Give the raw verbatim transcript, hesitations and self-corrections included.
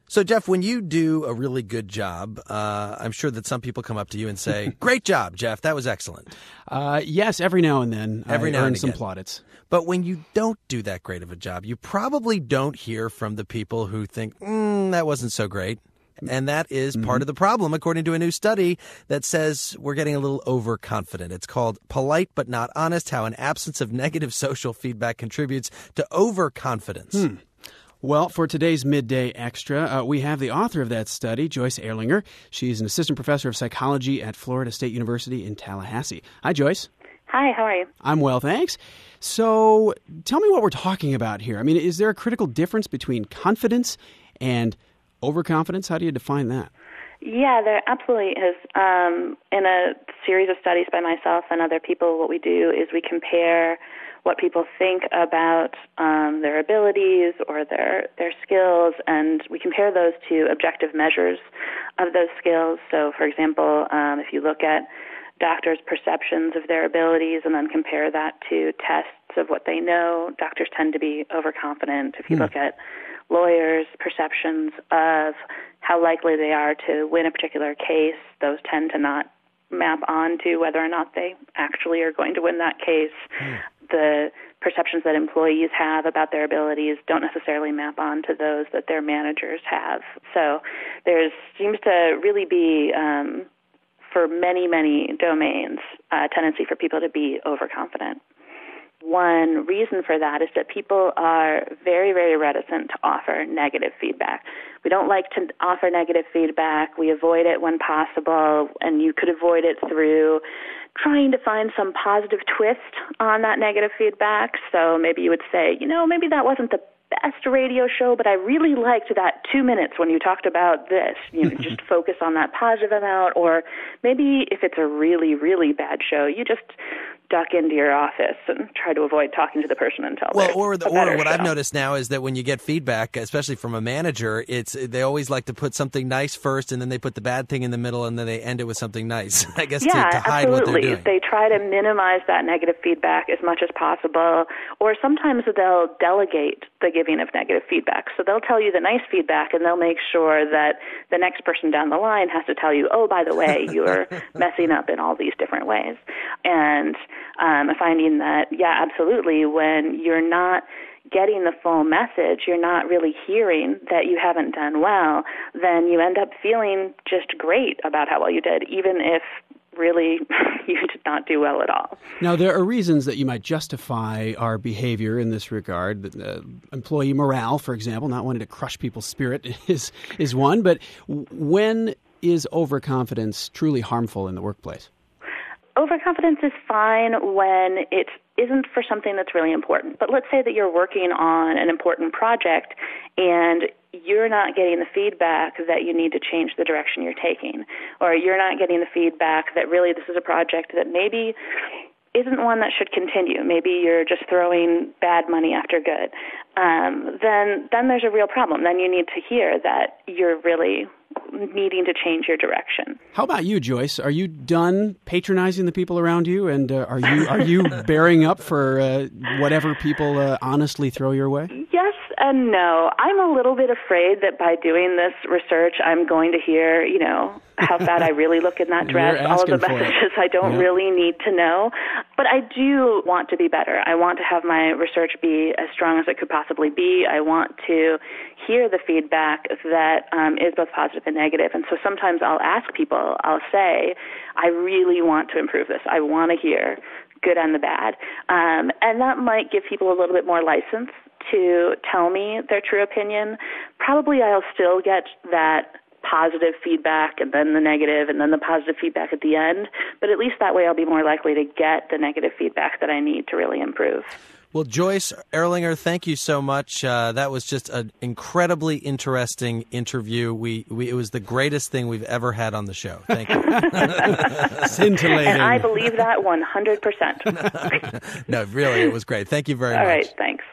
So, Jeff, when you do a really good job, uh, I'm sure that some people come up to you and say, great job, Jeff. That was excellent. Uh, yes, every now and then every I now earn and some again. plaudits. But when you don't do that great of a job, you probably don't hear from the people who think, mm, that wasn't so great. And that is mm-hmm. part of the problem, according to a new study that says we're getting a little overconfident. It's called Polite But Not Honest, How an Absence of Negative Social Feedback Contributes to Overconfidence. Hmm. Well, for today's Midday Extra, uh, we have the author of that study, Joyce Erlinger. She's an assistant professor of psychology at Florida State University in Tallahassee. Hi, Joyce. Hi, how are you? I'm well, thanks. So tell me what we're talking about here. I mean, is there a critical difference between confidence and overconfidence? How do you define that? Yeah, there absolutely is. Um, in a series of studies by myself and other people, what we do is we compare what people think about um, their abilities or their their skills, and we compare those to objective measures of those skills. So, for example, um, if you look at doctors' perceptions of their abilities and then compare that to tests of what they know, doctors tend to be overconfident. If you hmm. look at lawyers' perceptions of how likely they are to win a particular case, those tend to not map onto whether or not they actually are going to win that case. Hmm. The perceptions that employees have about their abilities don't necessarily map onto those that their managers have. So there seems to really be, um, for many, many domains, a tendency for people to be overconfident. One reason for that is that people are very, very reticent to offer negative feedback. We don't like to offer negative feedback. We avoid it when possible, and you could avoid it through trying to find some positive twist on that negative feedback. So maybe you would say, you know, maybe that wasn't the best radio show, but I really liked that two minutes when you talked about this. You know, just focus on that positive amount. Or maybe if it's a really, really bad show, you just duck into your office and try to avoid talking to the person until well, or the, or what show. I've noticed now is that when you get feedback, especially from a manager, it's they always like to put something nice first, and then they put the bad thing in the middle, and then they end it with something nice. I guess yeah, to, to hide absolutely. what they're doing. They try to minimize that negative feedback as much as possible, or sometimes they'll delegate the giving of negative feedback. So they'll tell you the nice feedback, and they'll make sure that the next person down the line has to tell you, oh, by the way, you're messing up in all these different ways. And um, finding that, yeah, absolutely, when you're not getting the full message, you're not really hearing that you haven't done well, then you end up feeling just great about how well you did, even if really you did not do well at all. Now, there are reasons that you might justify our behavior in this regard. Uh, employee morale, for example, not wanting to crush people's spirit is is one. But when is overconfidence truly harmful in the workplace? Overconfidence is fine when it isn't for something that's really important. But let's say that you're working on an important project and you're not getting the feedback that you need to change the direction you're taking, or you're not getting the feedback that really this is a project that maybe isn't one that should continue. Maybe you're just throwing bad money after good. Um, then, then there's a real problem. Then you need to hear that you're really needing to change your direction. How about you, Joyce? Are you done patronizing the people around you, and uh, are you are you bearing up for uh, whatever people uh, honestly throw your way? Yes and no. I'm a little bit afraid that by doing this research, I'm going to hear, you know, how fat I really look in that dress, all of the messages I don't yeah. really need to know. But I do want to be better. I want to have my research be as strong as it could possibly be. I want to hear the feedback that um, is both positive and negative. And so sometimes I'll ask people, I'll say, I really want to improve this. I want to hear good and the bad. Um, and that might give people a little bit more license to tell me their true opinion. Probably I'll still get that positive feedback and then the negative and then the positive feedback at the end. But at least that way I'll be more likely to get the negative feedback that I need to really improve. Well, Joyce Erlinger, thank you so much. Uh, that was just an incredibly interesting interview. We, we it was the greatest thing we've ever had on the show. Thank you. Scintillating. And I believe that one hundred percent. No, really, it was great. Thank you very All much. All right, thanks.